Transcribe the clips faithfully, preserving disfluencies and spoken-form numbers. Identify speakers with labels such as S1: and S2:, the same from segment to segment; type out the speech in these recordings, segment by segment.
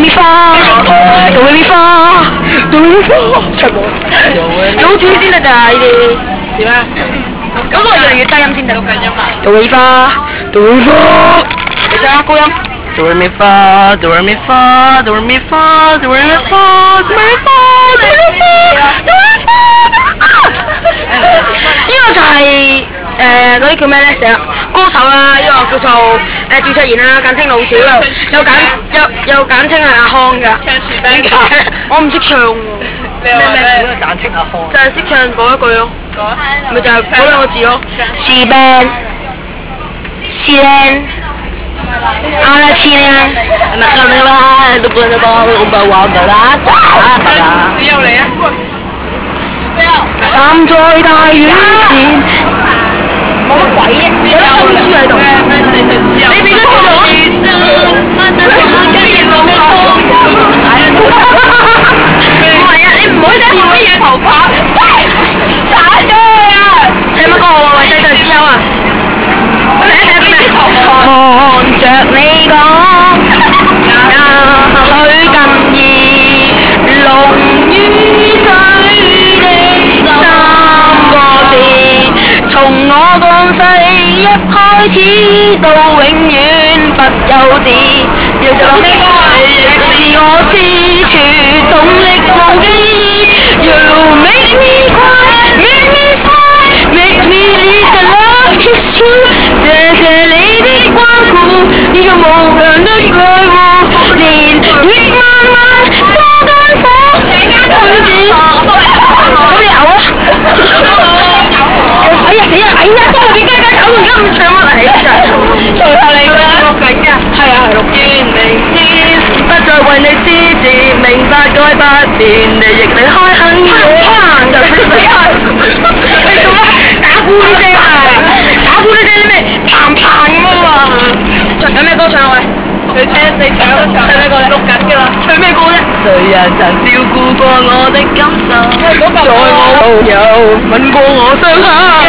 S1: 咪花，哆咪花，哆咪花，唱冇。老主先得㗎呢啲。點啊？嗰個越嚟越低音先得。哆咪花，哆咪花。你唱下高音。哆咪花，哆咪花，哆咪花，哆咪花，哆咪花，哆咪花，哆咪花。呢個就係誒嗰啲叫咩咧？成日歌手啦，呢個叫做誒趙卓賢啦，簡稱老小，又又簡又又簡稱係阿康㗎。點解？我唔識唱喎。咩咩？簡稱阿康。就係識唱嗰一句咯。咪就係嗰兩個字咯。是 band， 是 band。阿拉切啊！那個咩話都不能幫我把我的啦，只有你啊！站在大雨前，冇乜鬼嘅，有啲珍珠喺度。你俾佢做咗？唔係啊！你唔可以剪乜嘢頭髮，打咗佢啊！唱乜歌啊？為世上之憂啊！看着你講，也許更易濃於水的三個字，從我降世一開始到永遠不休止。要做咩歌啊？亦是我支柱，動力無機。You make me cry, make me smile, make me live the love is true。謝謝你的關顧，呢個無強的愛護，年月漫漫多間火，對住咁你有啊？哎呀死啊！哎呀，幫我點解解搞到而家咁唱乜嚟啊？隨下你啦。錄緊㗎。係啊係錄。願明天不再為你思字，明白該不變，你亦離開很遠。就死啊！你做咩？打鼓啲聲啊！打鼓啲聲咩？砰砰咁啊！有咩歌唱啊？喂，你聽你唱都唱。唱咩歌咧？錄緊㗎啦。唱咩歌啫？誰人曾照顧過我的感受，在我路有吻過我雙口。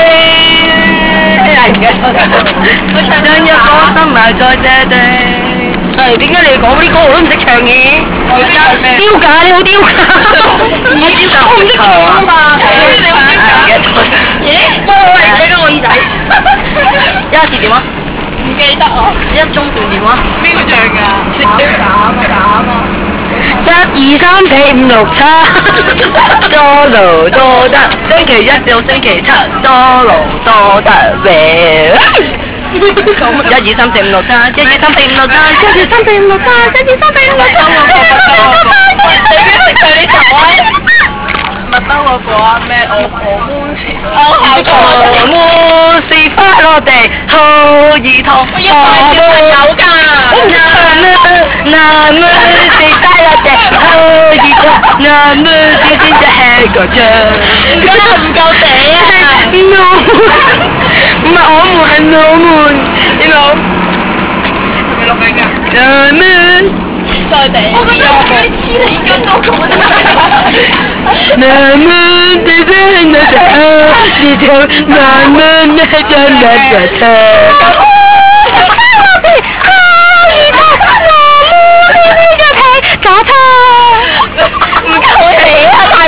S1: 係唔記得。將一顆心埋在這地。係點解你講啲歌我都唔識唱嘅？丟架你好丟架。我丟架我唔識唱啊嘛。你好丟架。咦？幫我嚟睇緊我耳仔。一時電話。唔記得啊！一中段電話。邊個唱㗎？減啊減啊！一二三四五六七，多勞多得。星期一到星期七，多勞多得咩？一二三四五六七，一二三四五六七，一二三四五六七，一二三四五六七。你邊識唱呢首啊？麥兜嗰個啊咩？我我們是我們是快樂地好兒童，我們有㗎。我唔識唱啊！我們是快樂地好兒童，我們是先至吃個醬。唔夠唔夠地啊！唔係我們係我們，你講係咪錄緊㗎？我們。再地，我覺得我俾黐脷根我咁啊！我們的真的是愛，你就我們的真的是愛。